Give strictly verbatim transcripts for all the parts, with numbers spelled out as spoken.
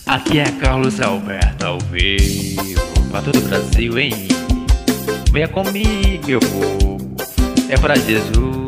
Aqui é Carlos Alberto ao vivo pra todo o Brasil, hein? Venha comigo, meu povo, é pra Jesus.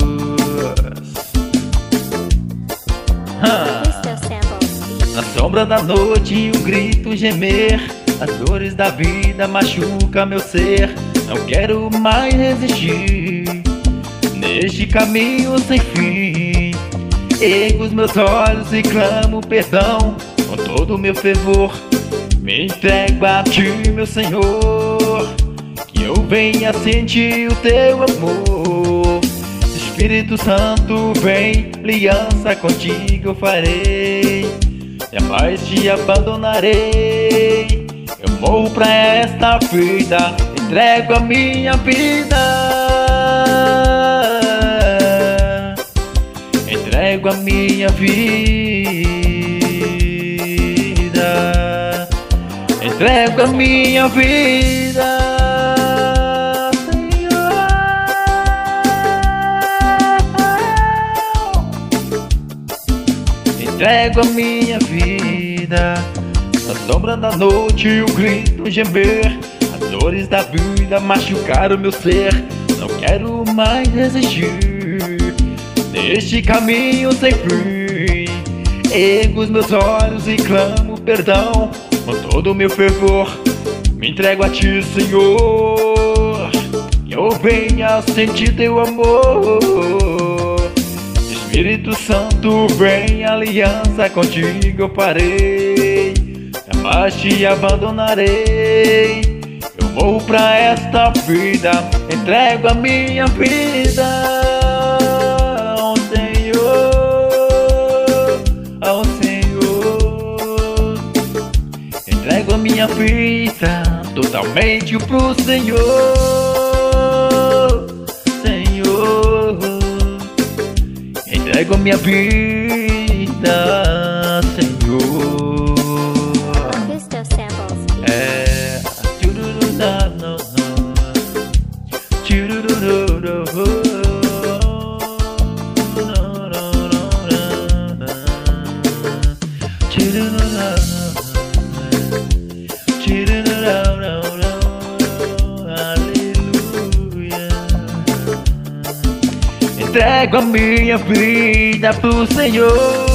Ah. Na sombra da noite um grito gemer, as dores da vida machucam meu ser. Não quero mais resistir neste caminho sem fim. Ergo os meus olhos e clamo perdão com todo o meu fervor. Me entrego a ti, meu Senhor, que eu venha sentir o teu amor. Espírito Santo, vem, aliança contigo eu farei, jamais te abandonarei. Eu morro pra esta vida, entrego a minha vida, entrego a minha vida, entrego a minha vida, Senhor. Entrego a minha vida. Na sombra da noite eu grito gemer, as dores da vida machucaram meu ser. Não quero mais resistir neste caminho sem fim. Ergo os meus olhos e clamo perdão com todo o meu fervor. Me entrego a ti, Senhor, que eu venha sentir teu amor. Espírito Santo, vem, aliança contigo eu farei, jamais te abandonarei. Eu morro pra esta vida, entrego a minha vida ao Senhor, ao Senhor. Entrego a minha vida totalmente pro Senhor, Senhor. Entrego a minha vida, Senhor. É, tchurururá, não, não. Tchururururú, não, não, não, não. Tchurururá, tchurururá, não, não. Aleluia. Entrego a minha vida pro Senhor.